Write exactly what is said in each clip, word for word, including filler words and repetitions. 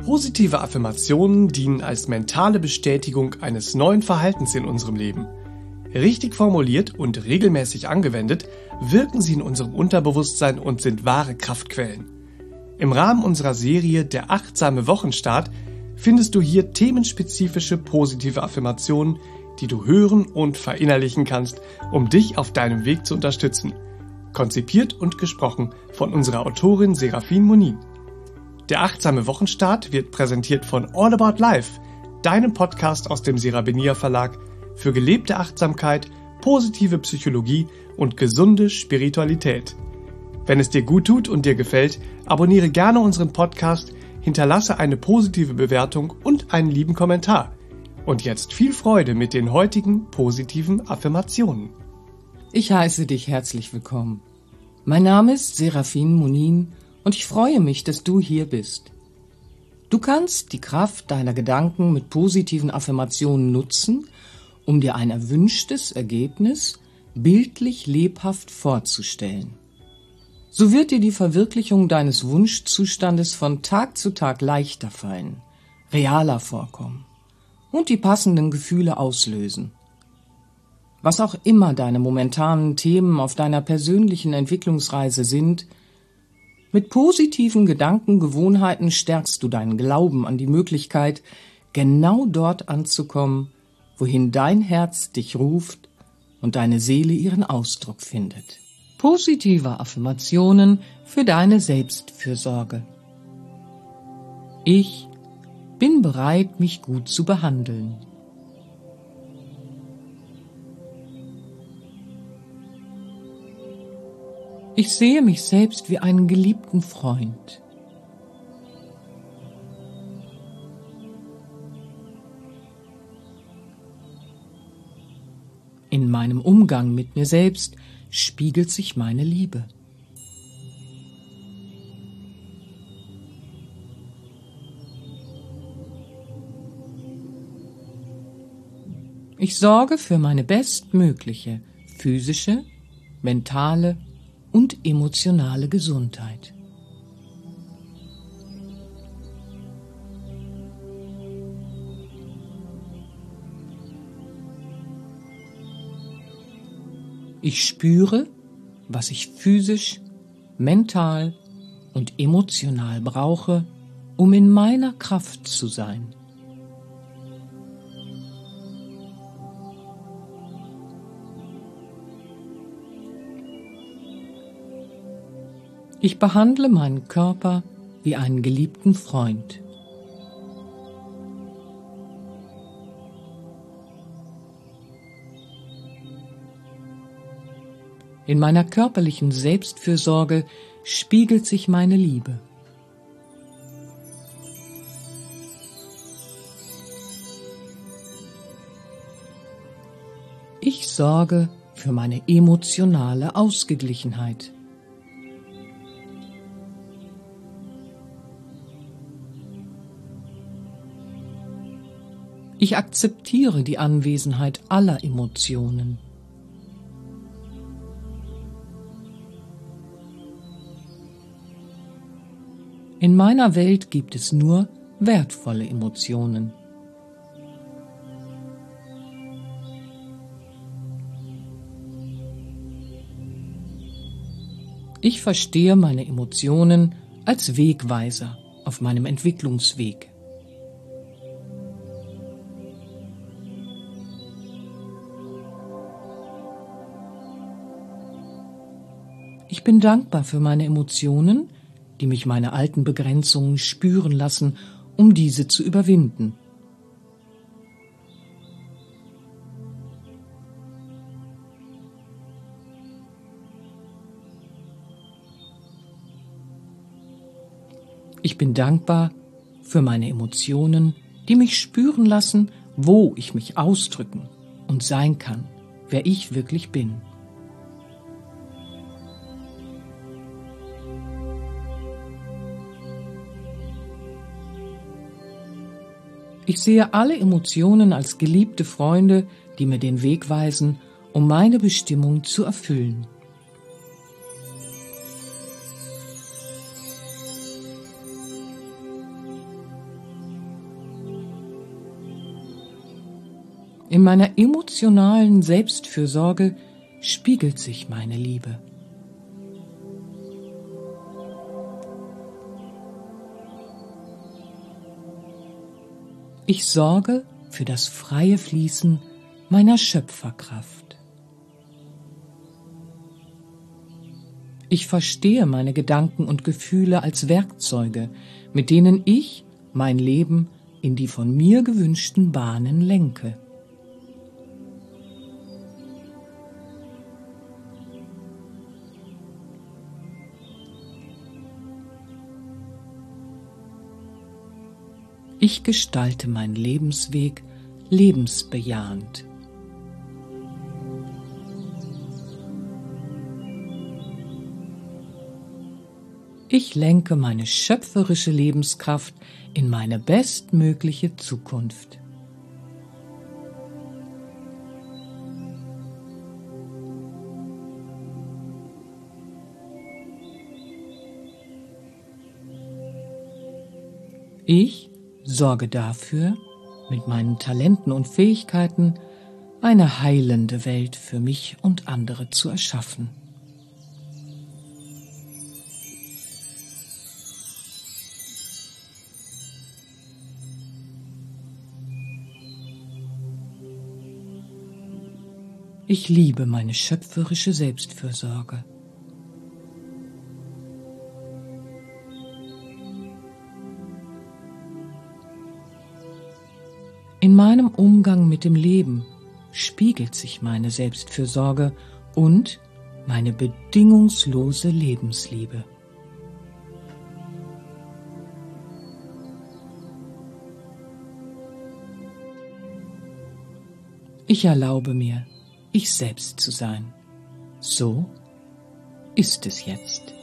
Positive Affirmationen dienen als mentale Bestätigung eines neuen Verhaltens in unserem Leben. Richtig formuliert und regelmäßig angewendet, wirken sie in unserem Unterbewusstsein und sind wahre Kraftquellen. Im Rahmen unserer Serie Der achtsame Wochenstart findest du hier themenspezifische positive Affirmationen, die du hören und verinnerlichen kannst, um dich auf deinem Weg zu unterstützen. Konzipiert und gesprochen von unserer Autorin Serafin Monin. Der achtsame Wochenstart wird präsentiert von All About Life, deinem Podcast aus dem Serabenia Verlag für gelebte Achtsamkeit, positive Psychologie und gesunde Spiritualität. Wenn es dir gut tut und dir gefällt, abonniere gerne unseren Podcast, hinterlasse eine positive Bewertung und einen lieben Kommentar. Und jetzt viel Freude mit den heutigen positiven Affirmationen. Ich heiße dich herzlich willkommen. Mein Name ist Serafin Monin und ich freue mich, dass du hier bist. Du kannst die Kraft deiner Gedanken mit positiven Affirmationen nutzen, um dir ein erwünschtes Ergebnis bildlich lebhaft vorzustellen. So wird dir die Verwirklichung deines Wunschzustandes von Tag zu Tag leichter fallen, realer vorkommen und die passenden Gefühle auslösen. Was auch immer deine momentanen Themen auf deiner persönlichen Entwicklungsreise sind, mit positiven Gedankengewohnheiten stärkst du deinen Glauben an die Möglichkeit, genau dort anzukommen, wohin dein Herz dich ruft und deine Seele ihren Ausdruck findet. Positive Affirmationen für deine Selbstfürsorge. Ich bin bereit, mich gut zu behandeln. Ich sehe mich selbst wie einen geliebten Freund. In meinem Umgang mit mir selbst spiegelt sich meine Liebe. Ich sorge für meine bestmögliche physische, mentale und emotionale Gesundheit. Ich spüre, was ich physisch, mental und emotional brauche, um in meiner Kraft zu sein. Ich behandle meinen Körper wie einen geliebten Freund. In meiner körperlichen Selbstfürsorge spiegelt sich meine Liebe. Ich sorge für meine emotionale Ausgeglichenheit. Ich akzeptiere die Anwesenheit aller Emotionen. In meiner Welt gibt es nur wertvolle Emotionen. Ich verstehe meine Emotionen als Wegweiser auf meinem Entwicklungsweg. Ich bin dankbar für meine Emotionen, die mich meine alten Begrenzungen spüren lassen, um diese zu überwinden. Ich bin dankbar für meine Emotionen, die mich spüren lassen, wo ich mich ausdrücken und sein kann, wer ich wirklich bin. Ich sehe alle Emotionen als geliebte Freunde, die mir den Weg weisen, um meine Bestimmung zu erfüllen. In meiner emotionalen Selbstfürsorge spiegelt sich meine Liebe. Ich sorge für das freie Fließen meiner Schöpferkraft. Ich verstehe meine Gedanken und Gefühle als Werkzeuge, mit denen ich mein Leben in die von mir gewünschten Bahnen lenke. Ich gestalte meinen Lebensweg lebensbejahend. Ich lenke meine schöpferische Lebenskraft in meine bestmögliche Zukunft. Ich sorge dafür, mit meinen Talenten und Fähigkeiten eine heilende Welt für mich und andere zu erschaffen. Ich liebe meine schöpferische Selbstfürsorge. In meinem Umgang mit dem Leben spiegelt sich meine Selbstfürsorge und meine bedingungslose Lebensliebe. Ich erlaube mir, ich selbst zu sein. So ist es jetzt.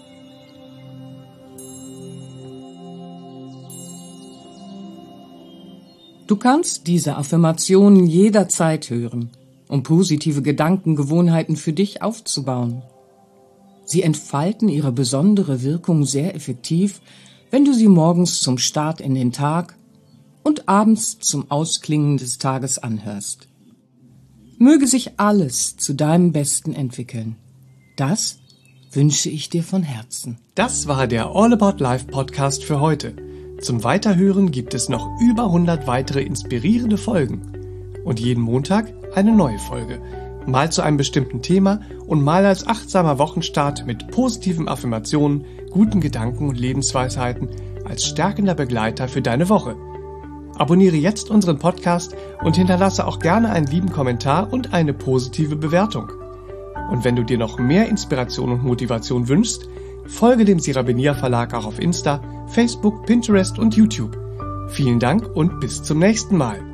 Du kannst diese Affirmationen jederzeit hören, um positive Gedankengewohnheiten für dich aufzubauen. Sie entfalten ihre besondere Wirkung sehr effektiv, wenn du sie morgens zum Start in den Tag und abends zum Ausklingen des Tages anhörst. Möge sich alles zu deinem Besten entwickeln. Das wünsche ich dir von Herzen. Das war der All About Life Podcast für heute. Zum Weiterhören gibt es noch über hundert weitere inspirierende Folgen. Und jeden Montag eine neue Folge. Mal zu einem bestimmten Thema und mal als achtsamer Wochenstart mit positiven Affirmationen, guten Gedanken und Lebensweisheiten als stärkender Begleiter für deine Woche. Abonniere jetzt unseren Podcast und hinterlasse auch gerne einen lieben Kommentar und eine positive Bewertung. Und wenn du dir noch mehr Inspiration und Motivation wünschst, folge dem Sirabenia Verlag auch auf Insta, Facebook, Pinterest und YouTube. Vielen Dank und bis zum nächsten Mal.